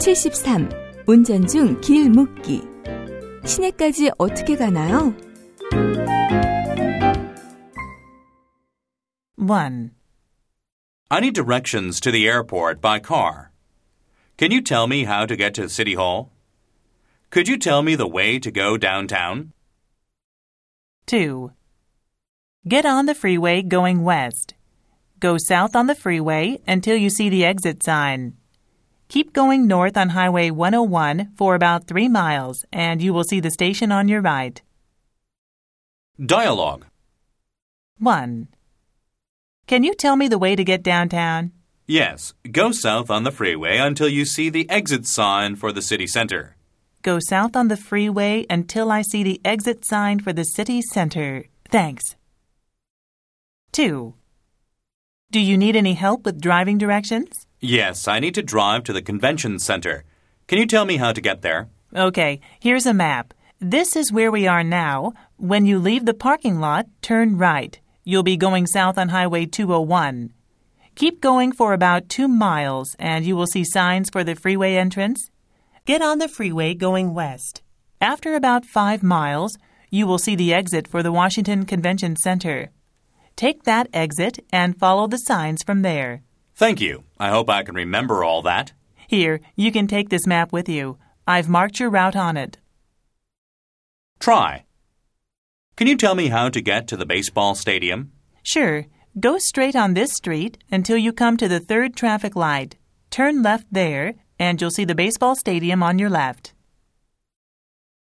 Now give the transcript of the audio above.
73. 운전 중 길 묻기. 시내까지 어떻게 가나요? 1. I need directions to the airport by car. Can you tell me how to get to City Hall? Could you tell me the way to go downtown? 2. Get on the freeway going west. Go south on the freeway until you see the exit sign. Keep going north on Highway 101 for about 3 miles, and you will see the station on your right. Dialogue. 1. Can you tell me the way to get downtown? Yes, go south on the freeway until you see the exit sign for the city center. Go south on the freeway until I see the exit sign for the city center. Thanks. 2. Do you need any help with driving directions? Yes, I need to drive to the convention center. Can you tell me how to get there? Okay, here's a map. This is where we are now. When you leave the parking lot, turn right. You'll be going south on Highway 201. Keep going for about 2 miles, and you will see signs for the freeway entrance. Get on the freeway going west. After about 5 miles, you will see the exit for the Washington Convention Center. Take that exit and follow the signs from there. Thank you. I hope I can remember all that. Here, you can take this map with you. I've marked your route on it. Try. Can you tell me how to get to the baseball stadium? Sure. Go straight on this street until you come to the 3rd traffic light. Turn left there, and you'll see the baseball stadium on your left.